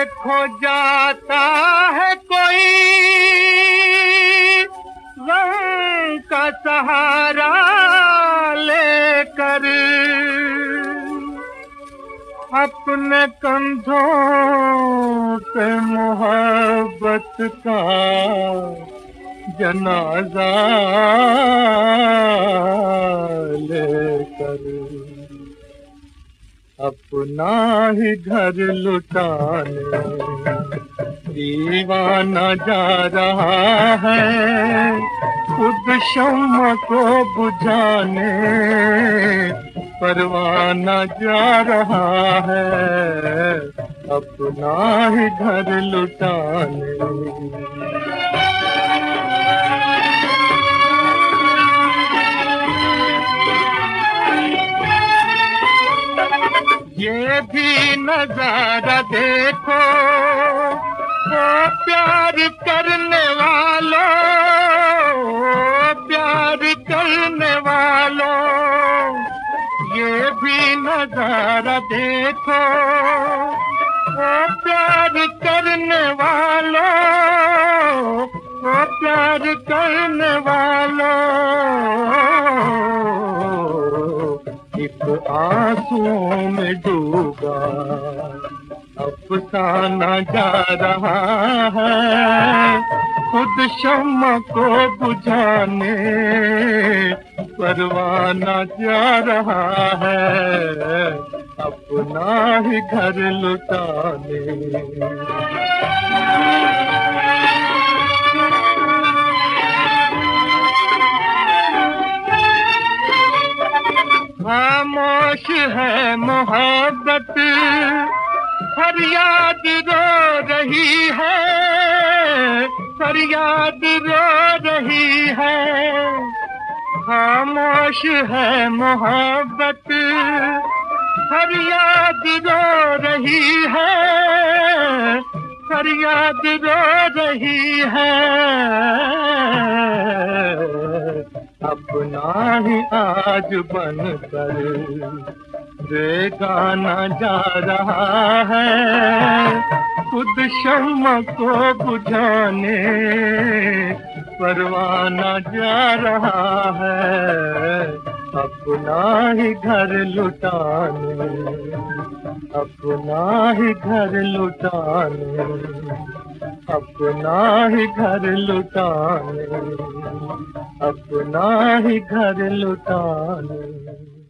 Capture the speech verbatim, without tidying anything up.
देखो जाता है कोई रंग का सहारा लेकर, अपने कंधों पे मोहब्बत का जनाजा लेकर, अपना ही घर लुटाने दीवाना जा रहा है, खुद शम्मा को बुझाने परवाना जा रहा है, अपना ही घर लुटाने। ये भी नजारा देखो वो प्यार करने वालों, प्यार करने वालों, ये भी नजारा देखो वो प्यार करने वालों, वो प्यार करने वालों, एक आंसुओं में डूबा अफसाना जा रहा है, खुद शम्मा को बुझाने परवाना जा रहा है, अपना ही घर लुटाने। खामोश है मोहब्बत, फरियाद रो रही है, फरियाद रो रही है। खामोश है मोहब्बत, फरियाद रो रही है, फरियाद रो रही है। अपना ही आज बनकर बेगाना जा रहा है, खुद शम्मा को बुझाने परवाना जा रहा है, अपना ही घर लुटाने, अपना ही घर लुटाने, अपना ही घर लुटाने, अपना ही घर लुटाने।